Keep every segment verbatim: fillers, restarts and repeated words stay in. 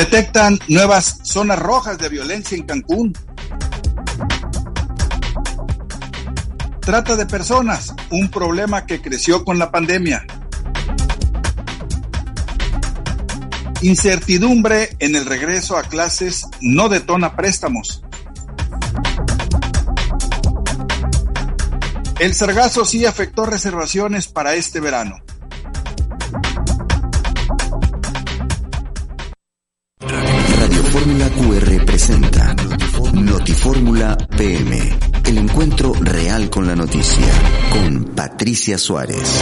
Detectan nuevas zonas rojas de violencia en Cancún. Trata de personas, un problema que creció con la pandemia. Incertidumbre en el regreso a clases no detona préstamos. El sargazo sí afectó reservaciones para este verano. Radio Fórmula Q R presenta Notifórmula P M, el encuentro real con la noticia, con Patricia Suárez.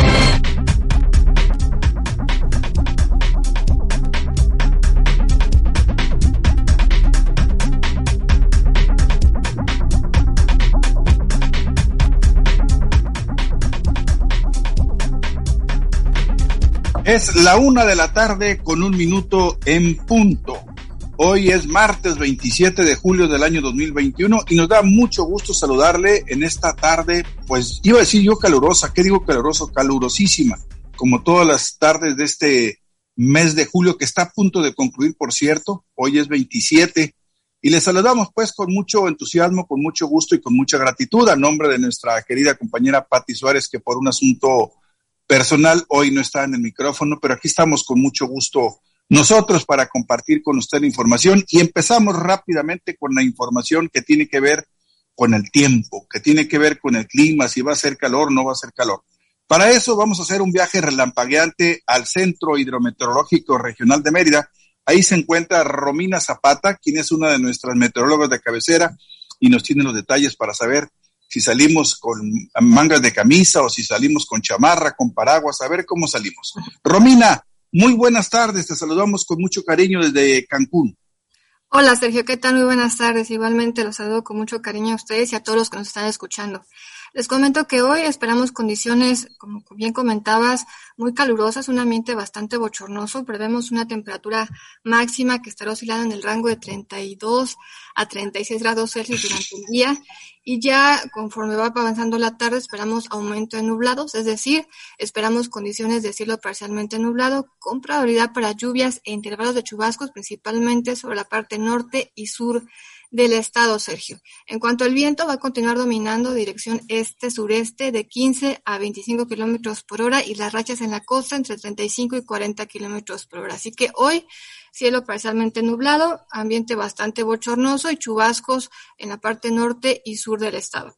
Es la una de la tarde con un minuto en punto. Hoy es martes veintisiete de julio del año dos mil veintiuno y nos da mucho gusto saludarle en esta tarde, pues iba a decir yo calurosa, ¿qué digo caluroso? Calurosísima, como todas las tardes de este mes de julio que está a punto de concluir, por cierto. Hoy es veintisiete y le saludamos pues con mucho entusiasmo, con mucho gusto y con mucha gratitud a nombre de nuestra querida compañera Pati Suárez, que por un asunto personal hoy no está en el micrófono, pero aquí estamos con mucho gusto nosotros para compartir con usted la información, y empezamos rápidamente con la información que tiene que ver con el tiempo, que tiene que ver con el clima, si va a ser calor o no va a ser calor. Para eso vamos a hacer un viaje relampagueante al Centro Hidrometeorológico Regional de Mérida. Ahí se encuentra Romina Zapata, quien es una de nuestras meteorólogas de cabecera y nos tiene los detalles para saber si salimos con mangas de camisa o si salimos con chamarra, con paraguas, a ver cómo salimos. Romina, muy buenas tardes, te saludamos con mucho cariño desde Cancún. Hola Sergio, ¿qué tal? Muy buenas tardes, igualmente los saludo con mucho cariño a ustedes y a todos los que nos están escuchando. Les comento que hoy esperamos condiciones, como bien comentabas, muy calurosas, un ambiente bastante bochornoso. Prevemos una temperatura máxima que estará oscilando en el rango de treinta y dos a treinta y seis grados Celsius durante el día, y ya conforme va avanzando la tarde esperamos aumento de nublados, es decir, esperamos condiciones de cielo parcialmente nublado con probabilidad para lluvias e intervalos de chubascos, principalmente sobre la parte norte y sur del estado, Sergio. En cuanto al viento, va a continuar dominando dirección este-sureste de quince a veinticinco kilómetros por hora y las rachas en la costa entre treinta y cinco y cuarenta kilómetros por hora. Así que hoy, cielo parcialmente nublado, ambiente bastante bochornoso y chubascos en la parte norte y sur del estado.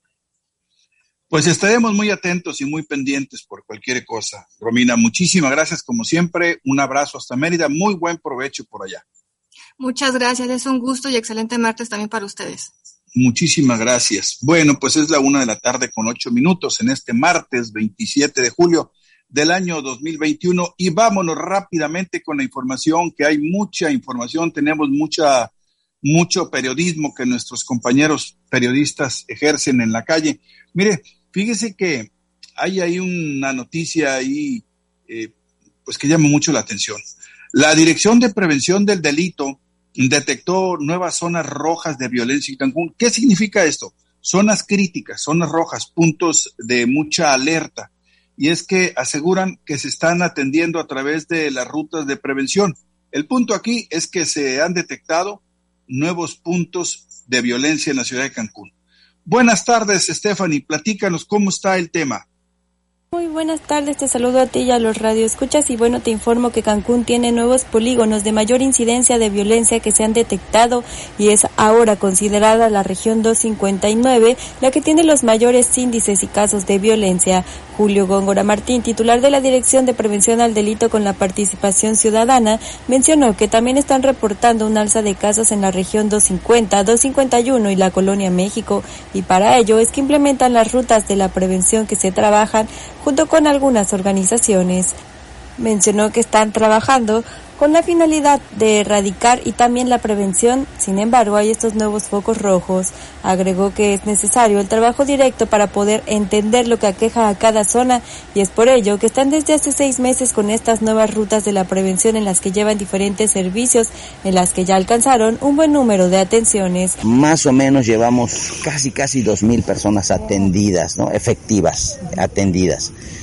Pues estaremos muy atentos y muy pendientes por cualquier cosa. Romina, muchísimas gracias como siempre. Un abrazo hasta Mérida. Muy buen provecho por allá. Muchas gracias, es un gusto y excelente martes también para ustedes. Muchísimas gracias. Bueno, pues es la una de la tarde con ocho minutos en este martes veintisiete de julio del año dos mil veintiuno, y vámonos rápidamente con la información, que hay mucha información, tenemos mucha, mucho periodismo que nuestros compañeros periodistas ejercen en la calle. Mire, fíjese que hay ahí una noticia ahí, eh, pues que llama mucho la atención. La Dirección de Prevención del Delito detectó nuevas zonas rojas de violencia en Cancún. ¿Qué significa esto? Zonas críticas, zonas rojas, puntos de mucha alerta. Y es que aseguran que se están atendiendo a través de las rutas de prevención. El punto aquí es que se han detectado nuevos puntos de violencia en la ciudad de Cancún. Buenas tardes, Stephanie, platícanos cómo está el tema. Muy buenas tardes, te saludo a ti y a los radioescuchas, y bueno, te informo que Cancún tiene nuevos polígonos de mayor incidencia de violencia que se han detectado, y es ahora considerada la región doscientos cincuenta y nueve la que tiene los mayores índices y casos de violencia. Julio Góngora Martín, titular de la Dirección de Prevención al Delito con la Participación Ciudadana, mencionó que también están reportando un alza de casos en la región doscientos cincuenta, doscientos cincuenta y uno y la Colonia México, y para ello es que implementan las rutas de la prevención que se trabajan junto con algunas organizaciones. Mencionó que están trabajando con la finalidad de erradicar y también la prevención. Sin embargo, hay estos nuevos focos rojos. Agregó que es necesario el trabajo directo para poder entender lo que aqueja a cada zona, y es por ello que están desde hace seis meses con estas nuevas rutas de la prevención en las que llevan diferentes servicios, en las que ya alcanzaron un buen número de atenciones. Más o menos llevamos casi casi dos mil personas atendidas, ¿no? Efectivas, atendidas.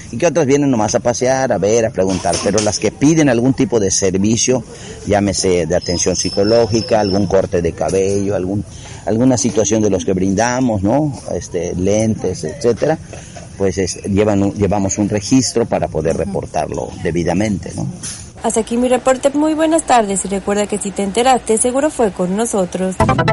y que otras vienen nomás a pasear, a ver, a preguntar, pero las que piden algún tipo de servicio, llámese de atención psicológica, algún corte de cabello, algún alguna situación de los que brindamos, ¿no? Este, lentes, etcétera, pues es, llevan, llevamos un registro para poder reportarlo debidamente, ¿no? Hasta aquí mi reporte. Muy buenas tardes, y recuerda que si te enteraste, seguro fue con nosotros.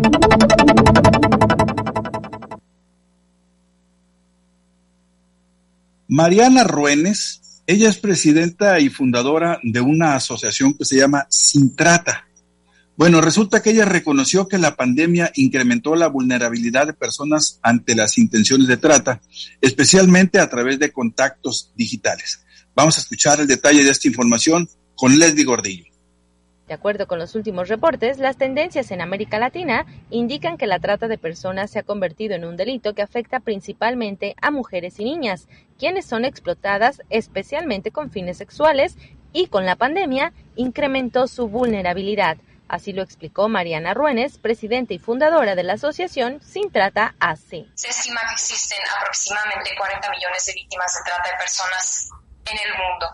Mariana Ruénes, ella es presidenta y fundadora de una asociación que se llama Sin Trata. Bueno, resulta que ella reconoció que la pandemia incrementó la vulnerabilidad de personas ante las intenciones de trata, especialmente a través de contactos digitales. Vamos a escuchar el detalle de esta información con Leslie Gordillo. De acuerdo con los últimos reportes, las tendencias en América Latina indican que la trata de personas se ha convertido en un delito que afecta principalmente a mujeres y niñas, quienes son explotadas especialmente con fines sexuales, y con la pandemia incrementó su vulnerabilidad. Así lo explicó Mariana Ruénes, presidenta y fundadora de la asociación Sin Trata A C. Se estima que existen aproximadamente cuarenta millones de víctimas de trata de personas en el mundo.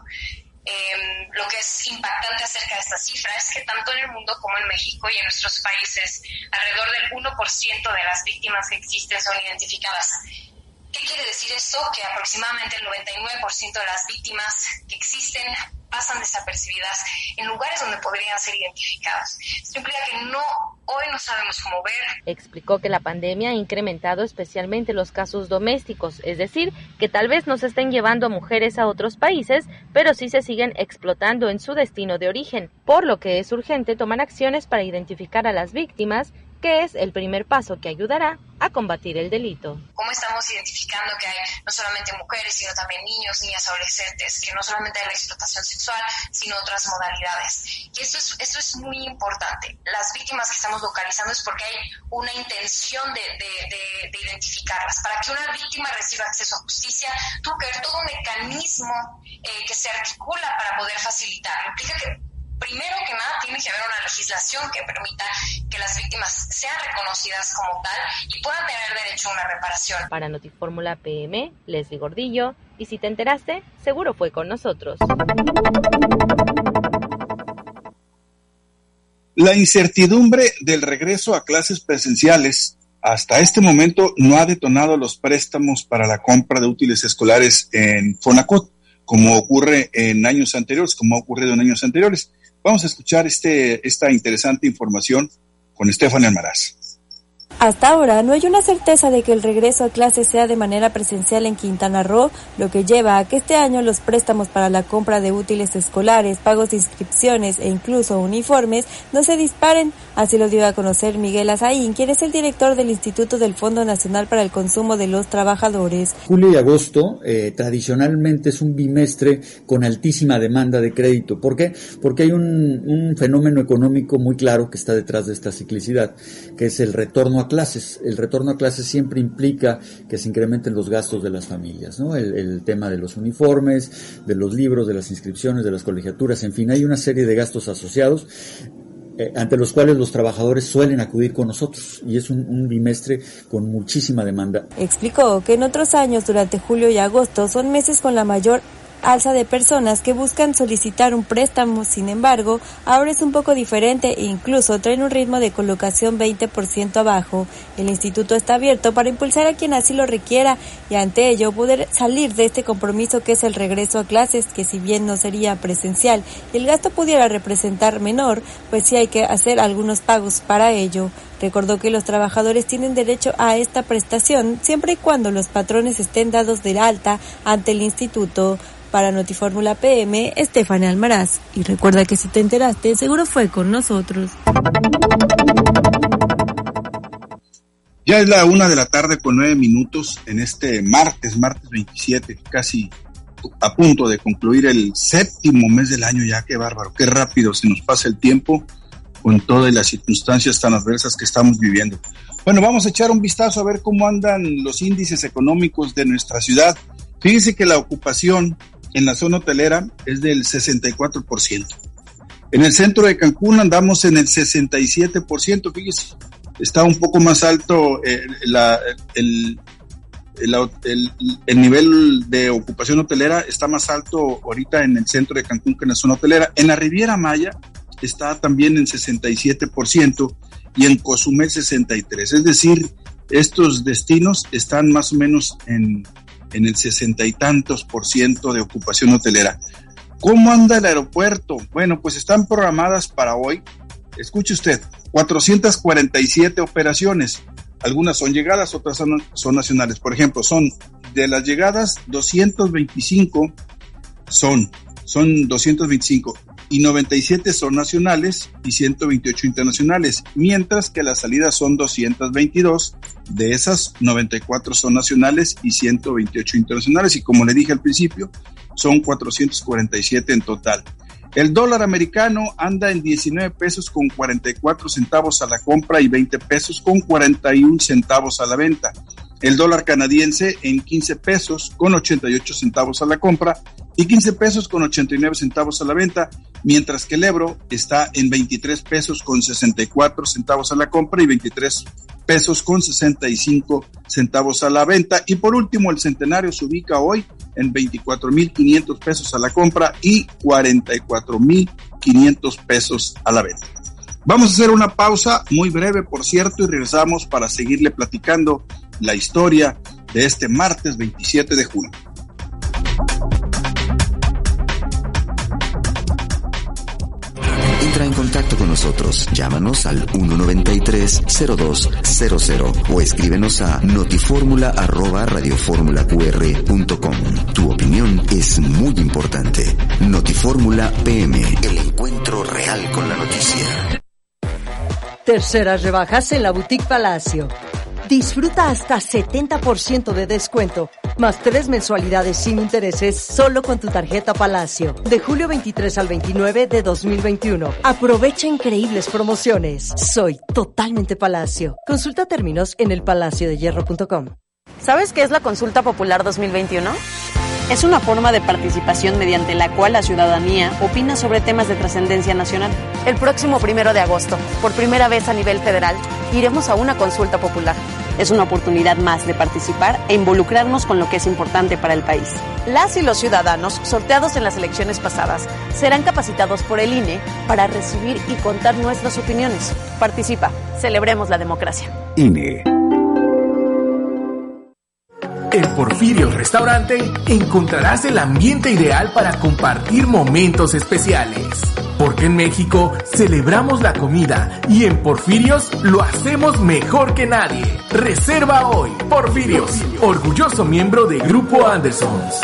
Eh, lo que es impactante acerca de esta cifra es que tanto en el mundo como en México y en nuestros países, alrededor del uno por ciento de las víctimas que existen son identificadas. ¿Qué quiere decir esto? Que aproximadamente el noventa y nueve por ciento de las víctimas que existen pasan desapercibidas en lugares donde podrían ser identificadas. Esto implica que no, hoy no sabemos cómo ver. Explicó que la pandemia ha incrementado especialmente los casos domésticos, es decir, que tal vez no se estén llevando a mujeres a otros países, pero sí se siguen explotando en su destino de origen, por lo que es urgente tomar acciones para identificar a las víctimas, que es el primer paso que ayudará a combatir el delito. ¿Cómo estamos identificando que hay no solamente mujeres, sino también niños, niñas, adolescentes, que no solamente hay la explotación sexual, sino otras modalidades? Y esto es, esto es muy importante. Las víctimas que estamos localizando es porque hay una intención de, de, de, de identificarlas. Para que una víctima reciba acceso a justicia, tuvo que haber todo un mecanismo eh, que se articula para poder facilitarlo. Implica que primero que nada, tiene que haber una legislación que permita que las víctimas sean reconocidas como tal y puedan tener derecho a una reparación. Para Notifórmula P M, Leslie Gordillo, y si te enteraste, seguro fue con nosotros. La incertidumbre del regreso a clases presenciales hasta este momento no ha detonado los préstamos para la compra de útiles escolares en Fonacot, como ocurre en años anteriores, como ha ocurrido en años anteriores. Vamos a escuchar este, esta interesante información con Estefania Almaraz. Hasta ahora no hay una certeza de que el regreso a clases sea de manera presencial en Quintana Roo, lo que lleva a que este año los préstamos para la compra de útiles escolares, pagos de inscripciones e incluso uniformes no se disparen. Así lo dio a conocer Miguel Azaín, quien es el director del Instituto del Fondo Nacional para el Consumo de los Trabajadores. Julio y agosto eh, tradicionalmente es un bimestre con altísima demanda de crédito. ¿Por qué? Porque hay un, un fenómeno económico muy claro que está detrás de esta ciclicidad, que es el retorno a clases. El retorno a clases siempre implica que se incrementen los gastos de las familias, ¿no? El, el tema de los uniformes, de los libros, de las inscripciones, de las colegiaturas, en fin, hay una serie de gastos asociados eh, ante los cuales los trabajadores suelen acudir con nosotros, y es un, un bimestre con muchísima demanda. Explicó que en otros años, durante julio y agosto, son meses con la mayor alza de personas que buscan solicitar un préstamo. Sin embargo, ahora es un poco diferente e incluso traen un ritmo de colocación veinte por ciento abajo. El instituto está abierto para impulsar a quien así lo requiera y ante ello poder salir de este compromiso que es el regreso a clases, que si bien no sería presencial y el gasto pudiera representar menor, pues sí hay que hacer algunos pagos para ello. Recordó que los trabajadores tienen derecho a esta prestación siempre y cuando los patrones estén dados de alta ante el instituto. Para Notifórmula P M, Estefania Almaraz. Y recuerda que si te enteraste, seguro fue con nosotros. Ya es la una de la tarde con nueve minutos en este martes, martes veintisiete, casi a punto de concluir el séptimo mes del año ya. Qué bárbaro, qué rápido se nos pasa el tiempo con todas las circunstancias tan adversas que estamos viviendo. Bueno, vamos a echar un vistazo a ver cómo andan los índices económicos de nuestra ciudad. Fíjese que la ocupación en la zona hotelera es del sesenta y cuatro por ciento. En el centro de Cancún andamos en el sesenta y siete por ciento, fíjese, está un poco más alto eh, la, el, el, el, el nivel de ocupación hotelera está más alto ahorita en el centro de Cancún que en la zona hotelera. En la Riviera Maya está también en sesenta y siete por ciento y en Cozumel sesenta y tres por ciento. Es decir, estos destinos están más o menos en, en el sesenta y tantos por ciento de ocupación hotelera. ¿Cómo anda el aeropuerto? Bueno, pues están programadas para hoy, escuche usted, cuatrocientas cuarenta y siete operaciones. Algunas son llegadas, otras son, son nacionales. Por ejemplo, son de las llegadas doscientos veinticinco son, son doscientos veinticinco y noventa y siete son nacionales y ciento veintiocho internacionales, mientras que las salidas son doscientas veintidós, de esas noventa y cuatro son nacionales y ciento veintiocho internacionales, y como le dije al principio, son cuatrocientos cuarenta y siete en total. El dólar americano anda en diecinueve pesos con cuarenta y cuatro centavos a la compra y veinte pesos con cuarenta y uno centavos a la venta. El dólar canadiense en quince pesos con ochenta y ocho centavos a la compra y quince pesos con ochenta y nueve centavos a la venta, mientras que el euro está en veintitrés pesos con sesenta y cuatro centavos a la compra y veintitrés pesos con sesenta y cinco centavos a la venta. Y por último, el centenario se ubica hoy en veinticuatro mil quinientos pesos a la compra y cuarenta y cuatro mil quinientos pesos a la venta. Vamos a hacer una pausa muy breve, por cierto, y regresamos para seguirle platicando la historia de este martes veintisiete de junio. Entra en contacto con nosotros. Llámanos al uno noventa y tres cero dos cero cero o escríbenos a notiformula arroba radioformulaqr punto com. Tu opinión es muy importante. Notiformula P M, el encuentro real con la noticia. Terceras rebajas en la Boutique Palacio. Disfruta hasta setenta por ciento de descuento, más tres mensualidades sin intereses solo con tu tarjeta Palacio. De julio veintitrés al veintinueve de dos mil veintiuno. Aprovecha increíbles promociones. Soy totalmente Palacio. Consulta términos en el palacio de hierro punto com. ¿Sabes qué es la Consulta Popular dos mil veintiuno? Es una forma de participación mediante la cual la ciudadanía opina sobre temas de trascendencia nacional. El próximo primero de agosto, por primera vez a nivel federal, iremos a una consulta popular. Es una oportunidad más de participar e involucrarnos con lo que es importante para el país. Las y los ciudadanos, sorteados en las elecciones pasadas, serán capacitados por el I N E para recibir y contar nuestras opiniones. Participa, celebremos la democracia. I N E. En Porfirio's Restaurante encontrarás el ambiente ideal para compartir momentos especiales. Porque en México celebramos la comida y en Porfirio's lo hacemos mejor que nadie. Reserva hoy. Porfirio's, orgulloso miembro de Grupo Andersons.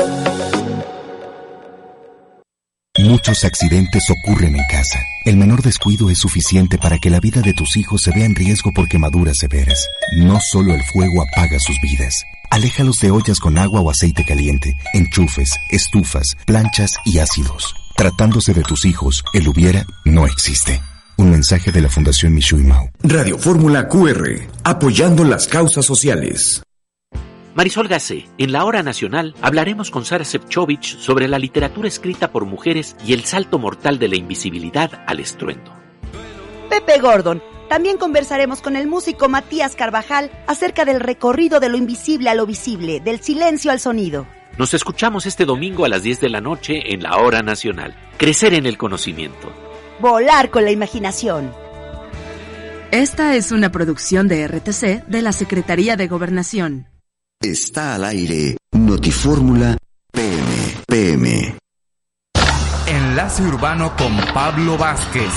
Muchos accidentes ocurren en casa. El menor descuido es suficiente para que la vida de tus hijos se vea en riesgo por quemaduras severas. No solo el fuego apaga sus vidas. Aléjalos de ollas con agua o aceite caliente, enchufes, estufas, planchas y ácidos. Tratándose de tus hijos, el hubiera no existe. Un mensaje de la Fundación Mishui Mao. Radio Fórmula Q R, apoyando las causas sociales. Marisol Gacé, en la Hora Nacional hablaremos con Sara Sefcovic sobre la literatura escrita por mujeres y el salto mortal de la invisibilidad al estruendo. Pepe Gordon. También conversaremos con el músico Matías Carvajal acerca del recorrido de lo invisible a lo visible, del silencio al sonido. Nos escuchamos este domingo a las diez de la noche en la Hora Nacional. Crecer en el conocimiento. Volar con la imaginación. Esta es una producción de R T C de la Secretaría de Gobernación. Está al aire Notifórmula P M. P M. Enlace urbano con Pablo Vázquez.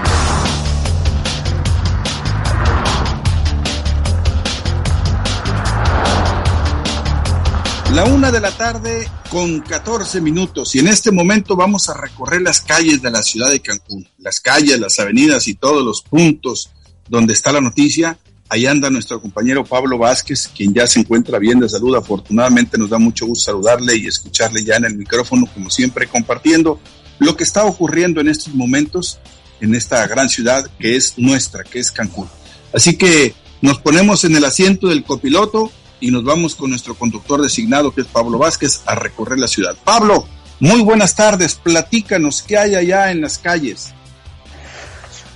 La una de la tarde con catorce minutos y en este momento vamos a recorrer las calles de la ciudad de Cancún. Las calles, las avenidas y todos los puntos donde está la noticia. Ahí anda nuestro compañero Pablo Vázquez, quien ya se encuentra bien de salud. Afortunadamente nos da mucho gusto saludarle y escucharle ya en el micrófono, como siempre, compartiendo lo que está ocurriendo en estos momentos en esta gran ciudad que es nuestra, que es Cancún. Así que nos ponemos en el asiento del copiloto y nos vamos con nuestro conductor designado, que es Pablo Vázquez, a recorrer la ciudad. Pablo, muy buenas tardes, platícanos qué hay allá en las calles.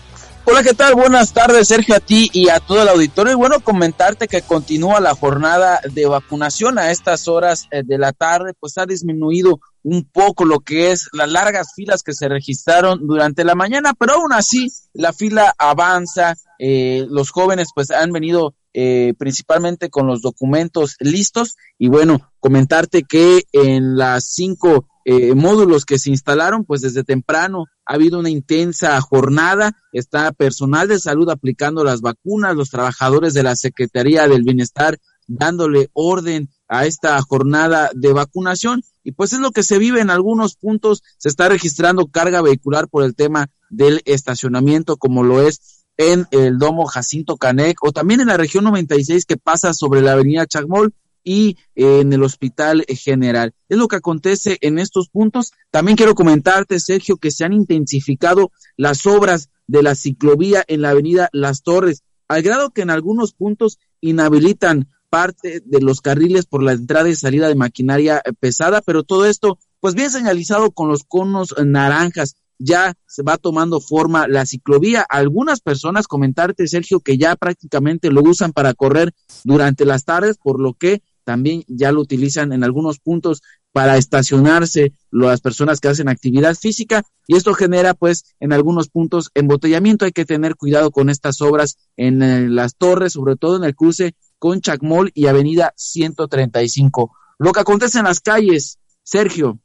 Hola, ¿qué tal? Buenas tardes, Sergio, a ti y a todo el auditorio. Y bueno, comentarte que continúa la jornada de vacunación a estas horas de la tarde, pues ha disminuido un poco lo que es las largas filas que se registraron durante la mañana, pero aún así la fila avanza, eh, los jóvenes pues han venido eh, principalmente con los documentos listos y bueno, comentarte que en las cinco eh, módulos que se instalaron, pues desde temprano ha habido una intensa jornada, está personal de salud aplicando las vacunas, los trabajadores de la Secretaría del Bienestar dándole orden a esta jornada de vacunación y pues es lo que se vive en algunos puntos, se está registrando carga vehicular por el tema del estacionamiento como lo es en el Domo Jacinto Canec o también en la región noventa y seis que pasa sobre la avenida Chacmol y eh, en el Hospital General. Es lo que acontece en estos puntos. También quiero comentarte, Sergio, que se han intensificado las obras de la ciclovía en la avenida Las Torres, al grado que en algunos puntos inhabilitan parte de los carriles por la entrada y salida de maquinaria pesada, pero todo esto pues bien señalizado con los conos naranjas. Ya se va tomando forma la ciclovía. Algunas personas, comentarte, Sergio, que ya prácticamente lo usan para correr durante las tardes, por lo que también ya lo utilizan en algunos puntos para estacionarse las personas que hacen actividad física y esto genera pues en algunos puntos embotellamiento. Hay que tener cuidado con estas obras en, en las torres, sobre todo en el cruce con Chacmol y avenida ciento treinta y cinco. Lo que acontece en las calles, Sergio.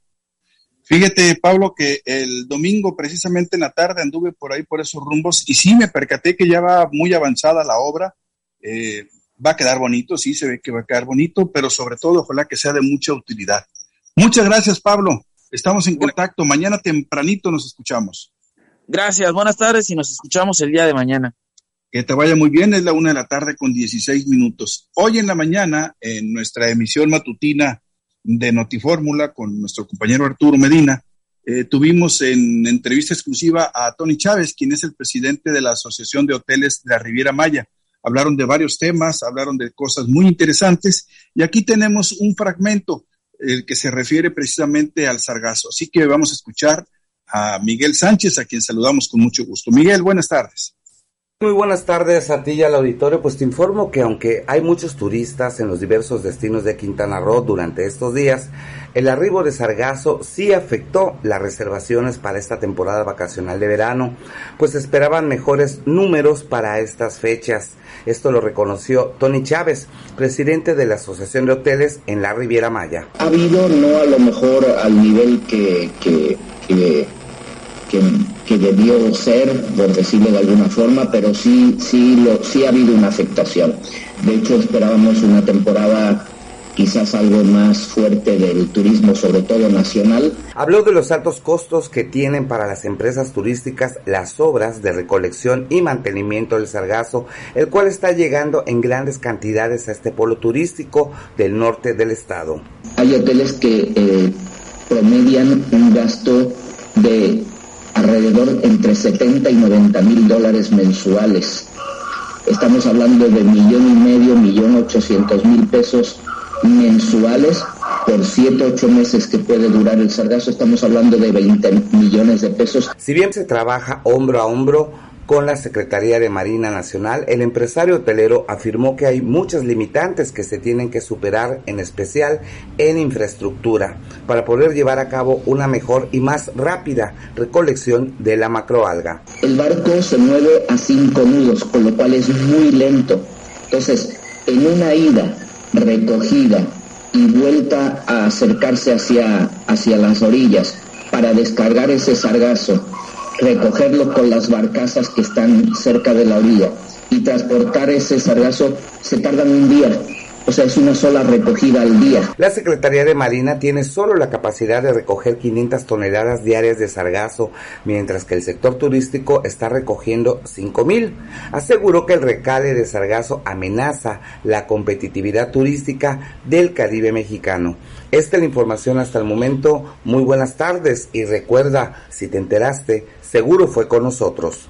Fíjate, Pablo, que el domingo precisamente en la tarde anduve por ahí por esos rumbos y sí me percaté que ya va muy avanzada la obra. Eh, va a quedar bonito, sí, se ve que va a quedar bonito, pero sobre todo ojalá que sea de mucha utilidad. Muchas gracias, Pablo. Estamos en contacto. Mañana tempranito nos escuchamos. Gracias, buenas tardes y nos escuchamos el día de mañana. Que te vaya muy bien, es la una de la tarde con dieciséis minutos. Hoy en la mañana, en nuestra emisión matutina de Notifórmula con nuestro compañero Arturo Medina, eh, tuvimos en entrevista exclusiva a Tony Chávez, quien es el presidente de la Asociación de Hoteles de la Riviera Maya. Hablaron de varios temas, hablaron de cosas muy interesantes y aquí tenemos un fragmento el que se refiere precisamente al sargazo. Así que vamos a escuchar a Miguel Sánchez, a quien saludamos con mucho gusto. Miguel, buenas tardes. Muy buenas tardes a ti y al auditorio. Pues te informo que aunque hay muchos turistas en los diversos destinos de Quintana Roo durante estos días, el arribo de sargazo sí afectó las reservaciones para esta temporada vacacional de verano, pues esperaban mejores números para estas fechas. Esto lo reconoció Tony Chávez, presidente de la Asociación de Hoteles en la Riviera Maya. Ha habido, no a lo mejor al nivel que... que, que... Que, que debió ser, por decirlo de alguna forma, pero sí, sí, lo, sí ha habido una afectación. De hecho, esperábamos una temporada quizás algo más fuerte del turismo, sobre todo nacional. Habló de los altos costos que tienen para las empresas turísticas las obras de recolección y mantenimiento del sargazo, el cual está llegando en grandes cantidades a este polo turístico del norte del estado. Hay hoteles que eh, promedian un gasto de alrededor entre setenta y noventa mil dólares mensuales. Estamos hablando de millón y medio, millón ochocientos mil pesos mensuales por siete, ocho meses que puede durar el sargazo. Estamos hablando de veinte millones de pesos. Si bien se trabaja hombro a hombro con la Secretaría de Marina Nacional, el empresario hotelero afirmó que hay muchas limitantes que se tienen que superar, en especial en infraestructura, para poder llevar a cabo una mejor y más rápida recolección de la macroalga. El barco se mueve a cinco nudos, con lo cual es muy lento. Entonces, en una ida, recogida y vuelta a acercarse hacia, hacia las orillas para descargar ese sargazo, recogerlo con las barcazas que están cerca de la orilla y transportar ese sargazo, se tardan un día. O sea, es una sola recogida al día. La Secretaría de Marina tiene solo la capacidad de recoger quinientas toneladas diarias de sargazo, mientras que el sector turístico está recogiendo cinco mil. Aseguró que el recale de sargazo amenaza la competitividad turística del Caribe mexicano. Esta es la información hasta el momento. Muy buenas tardes y recuerda, si te enteraste, seguro fue con nosotros.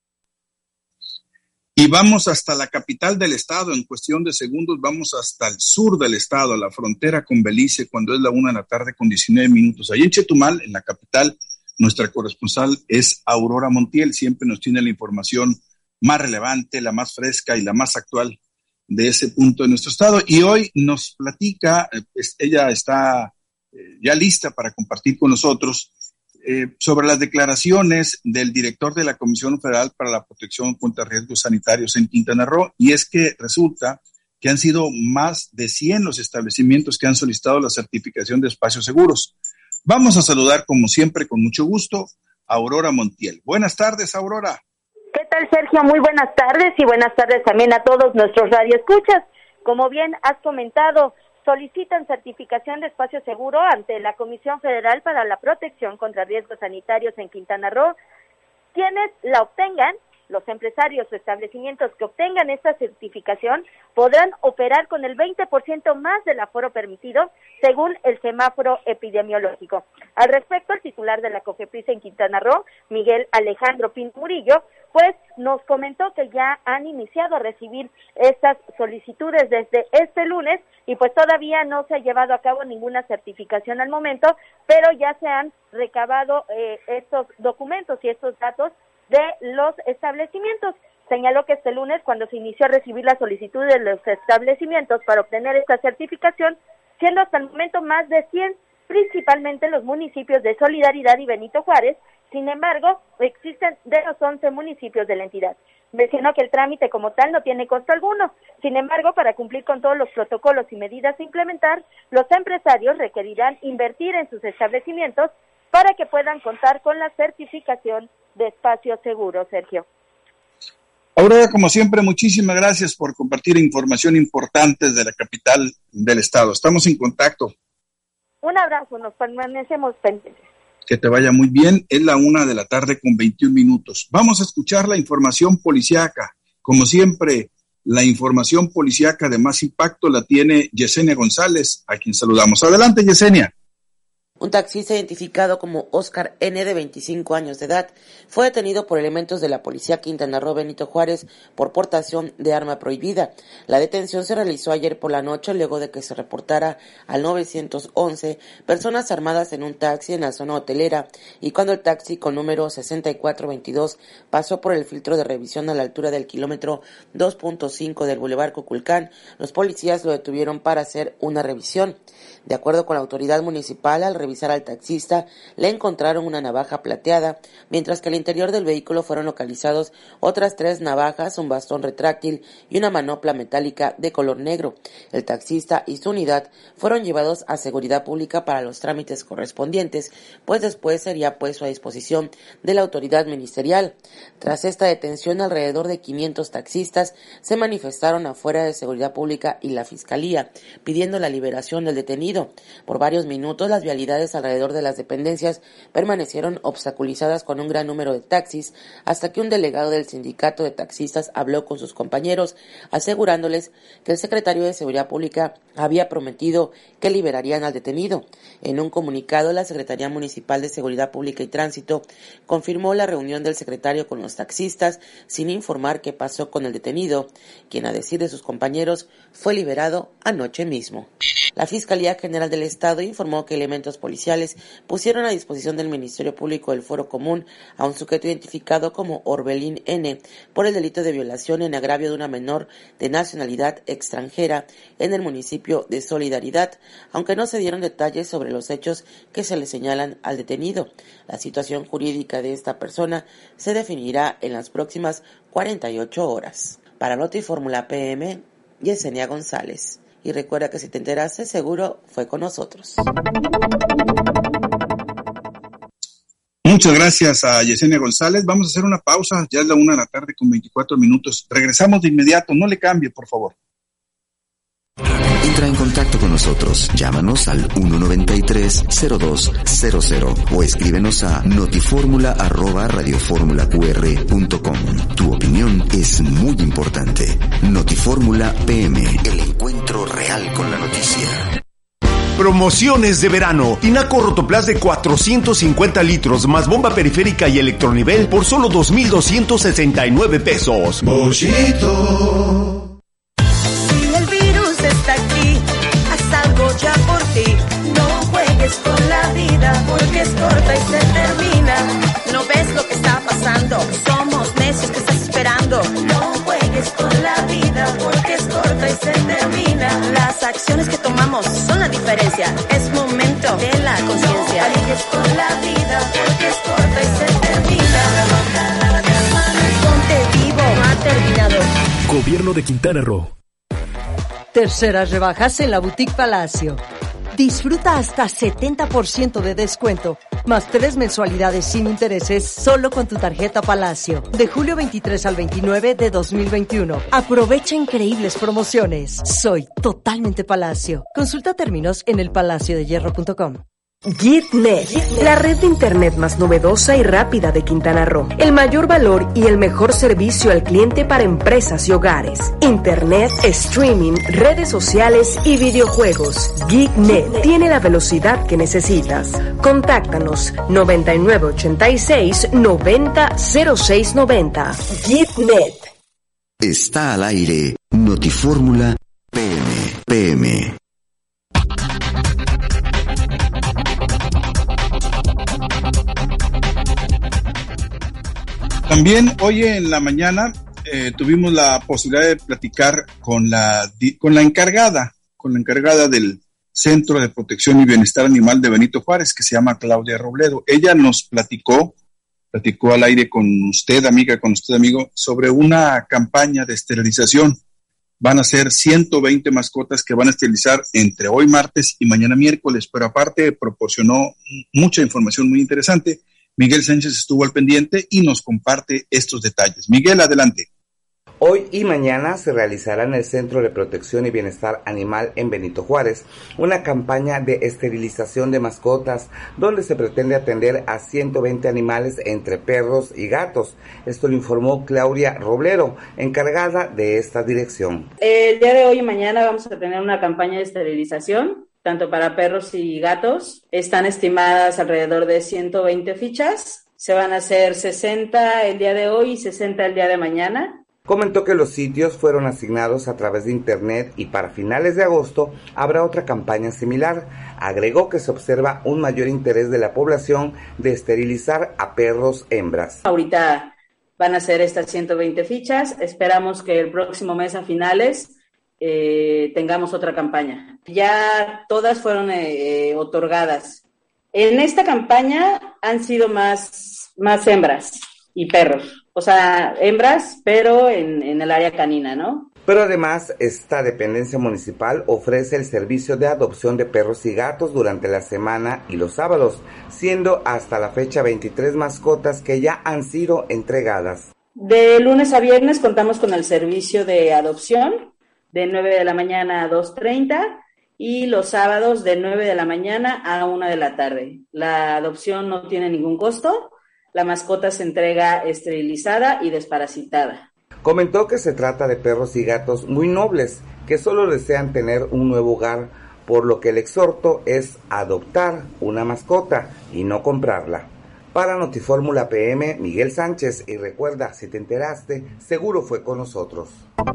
Y vamos hasta la capital del estado, en cuestión de segundos vamos hasta el sur del estado, a la frontera con Belice, cuando es la una de la tarde con diecinueve minutos. Allí en Chetumal, en la capital, Nuestra corresponsal es Aurora Montiel, siempre nos tiene la información más relevante, la más fresca y la más actual de ese punto de nuestro estado. Y hoy nos platica, pues, ella está eh, ya lista para compartir con nosotros eh, sobre las declaraciones del director de la Comisión Federal para la Protección contra Riesgos Sanitarios en Quintana Roo. Y es que resulta que han sido más de cien los establecimientos que han solicitado la certificación de espacios seguros. Vamos a saludar, como siempre, con mucho gusto, a Aurora Montiel. Buenas tardes, Aurora. ¿Qué tal, Sergio? Muy buenas tardes y buenas tardes también a todos nuestros radioescuchas. Como bien has comentado, solicitan certificación de espacio seguro ante la Comisión Federal para la Protección contra Riesgos Sanitarios en Quintana Roo. Quienes la obtengan, los empresarios o establecimientos que obtengan esta certificación podrán operar con el veinte por ciento más del aforo permitido según el semáforo epidemiológico. Al respecto, el titular de la COFEPRIS en Quintana Roo, Miguel Alejandro Pinto Murillo, pues nos comentó que ya han iniciado a recibir estas solicitudes desde este lunes y pues todavía no se ha llevado a cabo ninguna certificación al momento, pero ya se han recabado eh, estos documentos y estos datos de los establecimientos. Señaló que este lunes, cuando se inició a recibir la solicitud de los establecimientos para obtener esta certificación, siendo hasta el momento más de cien, principalmente los municipios de Solidaridad y Benito Juárez. Sin embargo, existen de los once municipios de la entidad. Mencionó que el trámite como tal no tiene costo alguno. Sin embargo, para cumplir con todos los protocolos y medidas a implementar, los empresarios requerirán invertir en sus establecimientos para que puedan contar con la certificación de espacio seguro, Sergio. Aurora, como siempre, muchísimas gracias por compartir información importante desde la capital del estado. Estamos en contacto. Un abrazo, nos permanecemos pendientes. Que te vaya muy bien. Es la una de la tarde con veintiún minutos. Vamos a escuchar la información policíaca. Como siempre, la información policíaca de más impacto la tiene Yesenia González, a quien saludamos. Adelante, Yesenia. Un taxista identificado como Oscar N., de veinticinco años de edad, fue detenido por elementos de la Policía Quintana Roo Benito Juárez por portación de arma prohibida. La detención se realizó ayer por la noche luego de que se reportara al nueve once personas armadas en un taxi en la zona hotelera, y cuando el taxi con número sesenta y cuatro veintidós pasó por el filtro de revisión a la altura del kilómetro dos punto cinco del Boulevard Cuculcán, los policías lo detuvieron para hacer una revisión. De acuerdo con la autoridad municipal, al revisar al taxista, le encontraron una navaja plateada, mientras que al interior del vehículo fueron localizados otras tres navajas, un bastón retráctil y una manopla metálica de color negro. El taxista y su unidad fueron llevados a seguridad pública para los trámites correspondientes, pues después sería puesto a disposición de la autoridad ministerial. Tras esta detención, alrededor de quinientos taxistas se manifestaron afuera de seguridad pública y la fiscalía, pidiendo la liberación del detenido. Por varios minutos, las vialidades alrededor de las dependencias permanecieron obstaculizadas con un gran número de taxis, hasta que un delegado del sindicato de taxistas habló con sus compañeros, asegurándoles que el secretario de Seguridad Pública había prometido que liberarían al detenido. En un comunicado, la Secretaría Municipal de Seguridad Pública y Tránsito confirmó la reunión del secretario con los taxistas, sin informar qué pasó con el detenido, quien, a decir de sus compañeros, fue liberado anoche mismo. La Fiscalía General del Estado informó que elementos policiales pusieron a disposición del Ministerio Público del Fuero Común a un sujeto identificado como Orbelín N. por el delito de violación en agravio de una menor de nacionalidad extranjera en el municipio de Solidaridad, aunque no se dieron detalles sobre los hechos que se le señalan al detenido. La situación jurídica de esta persona se definirá en las próximas cuarenta y ocho horas. Para Notifórmula P M, Yesenia González. Y recuerda que si te enteraste, seguro fue con nosotros. Muchas gracias a Yesenia González. Vamos a hacer una pausa, ya es la una de la tarde con veinticuatro minutos. Regresamos de inmediato, no le cambie, por favor. Entra en contacto con nosotros. Llámanos al uno noventa y tres cero dos cero cero o escríbenos a notiformula arroba radioformulaqr.com. Tu opinión es muy importante. Notifórmula P M, el encuentro real con la noticia. Promociones de verano. Tinaco Rotoplas de cuatrocientos cincuenta litros más bomba periférica y electronivel por solo dos mil doscientos sesenta y nueve pesos. Mochito. Está aquí, haz algo ya por ti. No juegues con la vida porque es corta y se termina. las acciones que tomamos son la diferencia. Es momento de la conciencia. No por la vida, porque es corta y se termina. Ponte vivo, no ha terminado. Gobierno de Quintana Roo. Terceras rebajas en la Boutique Palacio. Disfruta hasta setenta por ciento de descuento, más tres mensualidades sin intereses solo con tu tarjeta Palacio. De julio veintitrés al veintinueve de dos mil veintiuno. Aprovecha increíbles promociones. Soy totalmente Palacio. Consulta términos en el palacio de hierro punto com. GitNet, la red de internet más novedosa y rápida de Quintana Roo. El mayor valor y el mejor servicio al cliente para empresas y hogares. Internet, streaming, redes sociales y videojuegos. GitNet tiene la velocidad que necesitas. Contáctanos noventa y nueve ochenta y seis noventa cero seis noventa. GitNet. Está al aire Notifórmula P M. P M. También hoy en la mañana eh, tuvimos la posibilidad de platicar con la, con la encargada, con la encargada del Centro de Protección y Bienestar Animal de Benito Juárez, que se llama Claudia Robledo. Ella nos platicó, platicó al aire con usted, amiga, con usted, amigo, sobre una campaña de esterilización. Van a ser ciento veinte mascotas que van a esterilizar entre hoy martes y mañana miércoles, pero aparte proporcionó mucha información muy interesante. Miguel Sánchez estuvo al pendiente y nos comparte estos detalles. Miguel, adelante. Hoy y mañana se realizará en el Centro de Protección y Bienestar Animal en Benito Juárez una campaña de esterilización de mascotas donde se pretende atender a ciento veinte animales entre perros y gatos. Esto lo informó Claudia Roblero, encargada de esta dirección. El día de hoy y mañana vamos a tener una campaña de esterilización tanto para perros y gatos. Están estimadas alrededor de ciento veinte fichas. Se van a hacer sesenta el día de hoy y sesenta el día de mañana. Comentó que los sitios fueron asignados a través de internet y para finales de agosto habrá otra campaña similar. Agregó que se observa un mayor interés de la población de esterilizar a perros hembras. Ahorita van a ser estas ciento veinte fichas. Esperamos que el próximo mes a finales Eh, tengamos otra campaña. Ya todas fueron eh, otorgadas. En esta campaña han sido más, más hembras y perros. O sea, hembras, pero en, en el área canina, ¿no? Pero además, esta dependencia municipal ofrece el servicio de adopción de perros y gatos durante la semana y los sábados, siendo hasta la fecha veintitrés mascotas que ya han sido entregadas. De lunes a viernes contamos con el servicio de adopción, de nueve de la mañana a dos treinta y los sábados de nueve de la mañana a una de la tarde. La adopción no tiene ningún costo, la mascota se entrega esterilizada y desparasitada. Comentó que se trata de perros y gatos muy nobles que solo desean tener un nuevo hogar, por lo que el exhorto es adoptar una mascota y no comprarla. Para Notifórmula P M, Miguel Sánchez, y recuerda, si te enteraste, seguro fue con nosotros.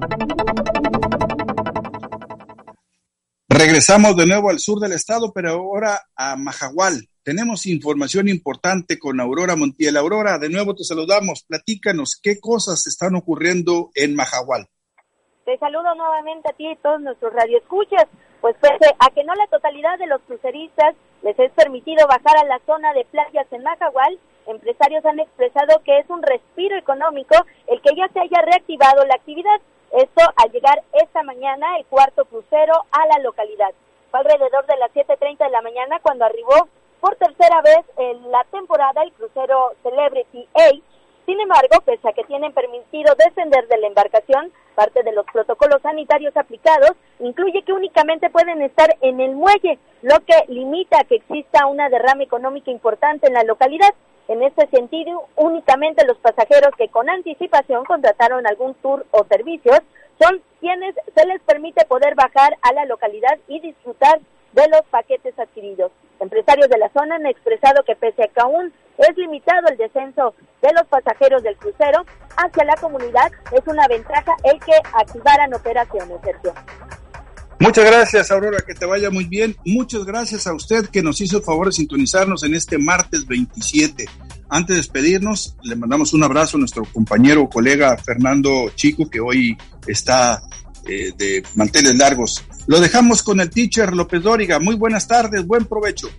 Regresamos de nuevo al sur del estado, pero ahora a Majahual. Tenemos información importante con Aurora Montiel. Aurora, de nuevo te saludamos. Platícanos, ¿qué cosas están ocurriendo en Majahual? Te saludo nuevamente a ti y todos nuestros radioescuchas. Pues pese a que no la totalidad de los cruceristas les es permitido bajar a la zona de playas en Majahual, empresarios han expresado que es un respiro económico el que ya se haya reactivado la actividad. Esto al llegar esta mañana el cuarto crucero a la localidad. Fue alrededor de las siete treinta de la mañana cuando arribó por tercera vez en la temporada el crucero Celebrity H. Sin embargo, pese a que tienen permitido descender de la embarcación, parte de los protocolos sanitarios aplicados incluye que únicamente pueden estar en el muelle, lo que limita que exista una derrama económica importante en la localidad. En este sentido, únicamente los pasajeros que con anticipación contrataron algún tour o servicios son quienes se les permite poder bajar a la localidad y disfrutar de los paquetes adquiridos. Empresarios de la zona han expresado que pese a que aún es limitado el descenso de los pasajeros del crucero hacia la comunidad, es una ventaja el que activaran operaciones, Sergio. Muchas gracias, Aurora, que te vaya muy bien. Muchas gracias a usted que nos hizo el favor de sintonizarnos en este martes veintisiete. Antes de despedirnos, le mandamos un abrazo a nuestro compañero, colega Fernando Chico, que hoy está eh, de manteles largos Lo dejamos con el teacher López Dóriga. Muy buenas tardes, buen provecho.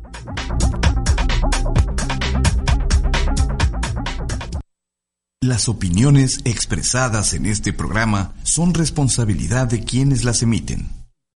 Las opiniones expresadas en este programa son responsabilidad de quienes las emiten